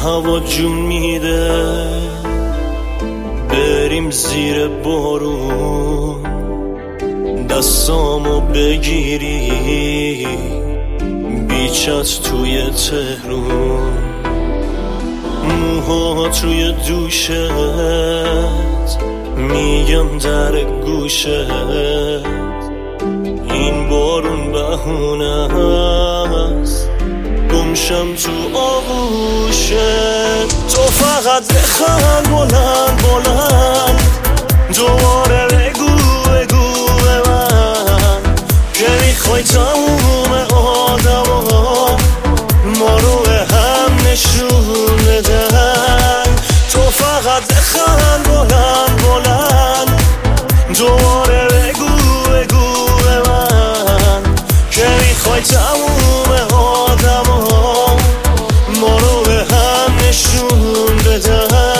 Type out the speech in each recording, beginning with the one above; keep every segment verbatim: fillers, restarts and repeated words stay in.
هوا جون میده بریم زیر بارون، دستامو بگیری بیچت توی تهرون، موهات روی دوشت میگم در گوشت، این بارون بهونه است گمشم تو آغوشت. تو فقط بخند بلند بلند دوباره بگو بگو به من که میخوای تموم آدما ما رو به هم نشون بدن. تو فقط بخند بلند بلند دوباره بگو بگو به من که میخوای تموم آدما ما رو به هم نشون بدن.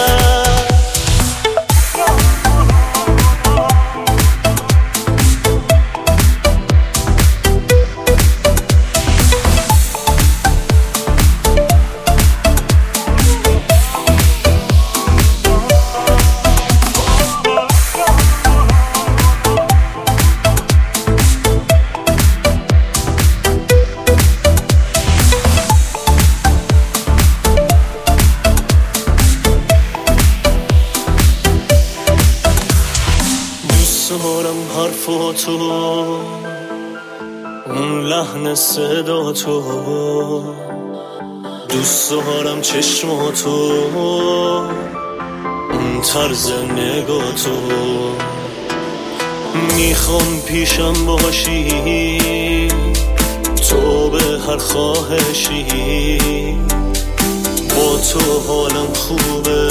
دارم حرفاتو، اون لحن صداتو، دوست دارم چشماتو، اون طرز نگاتو. میخوام پیشم باشی تو به هر خواهشی، با تو حالم خوبه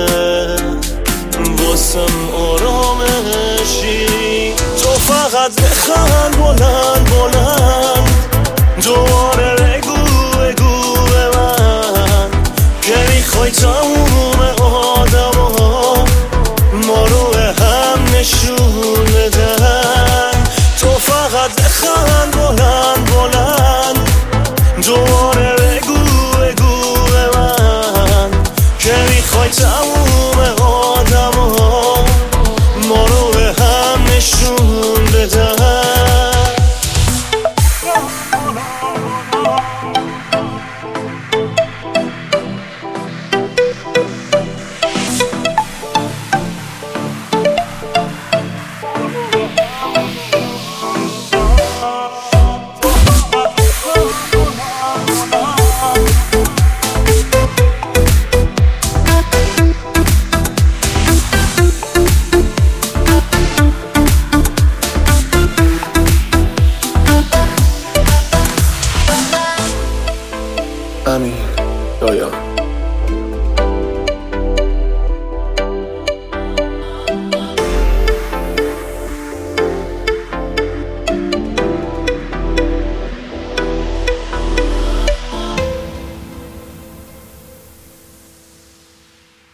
واسم آرامشی. تو فقط بخند بلند بلند دوباره بگو بگو به من که میخوای تموم آدما ما رو به هم نشون بدن. تو فقط بخند بلند بلند دوباره بگو بگو به من که میخوای تموم